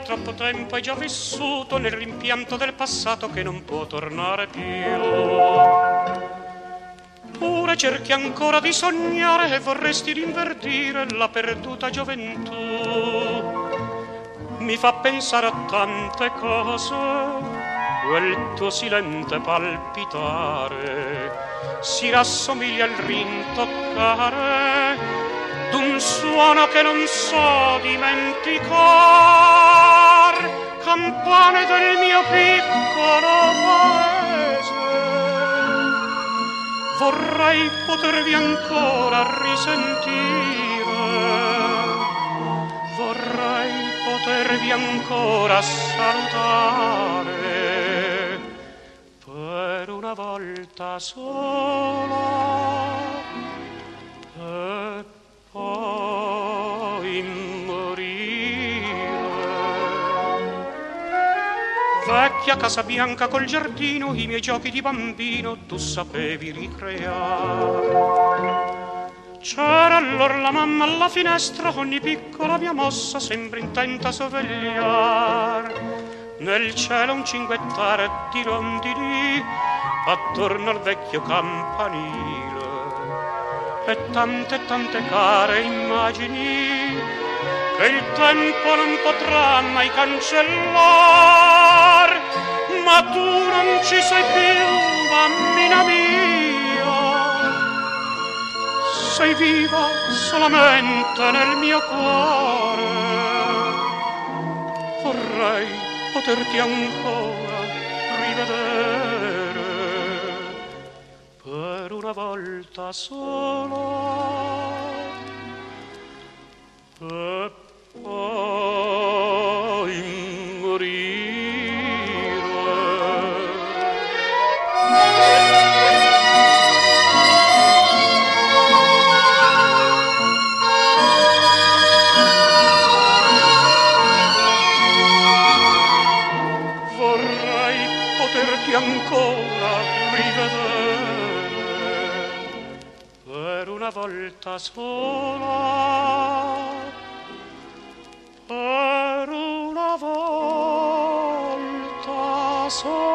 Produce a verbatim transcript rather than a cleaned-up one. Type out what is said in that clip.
troppo tempo hai già vissuto nel rimpianto del passato che non può tornare più. Pure cerchi ancora di sognare e vorresti rinverdire la perduta gioventù. Mi fa pensare a tante cose, quel tuo silente palpitare si rassomiglia al rintoccare d'un suono che non so dimenticar, campane del mio piccolo paese. Vorrei potervi ancora risentire, vorrei potervi ancora salutare per una volta sola e poi morire. Vecchia casa bianca col giardino, i miei giochi di bambino tu sapevi ricreare. C'era allora la mamma alla finestra, ogni piccola mia mossa sembra intenta a sorvegliar. Nel cielo un cinguettare di rondini attorno al vecchio campanile e tante tante care immagini che il tempo non potrà mai cancellar. Ma tu non ci sei più, mammina mia, sei viva solamente nel mio cuore. Vorrei poterti ancora rivedere per una volta sola e poi morire. Ancora rivedere per una volta sola, per una volta sola.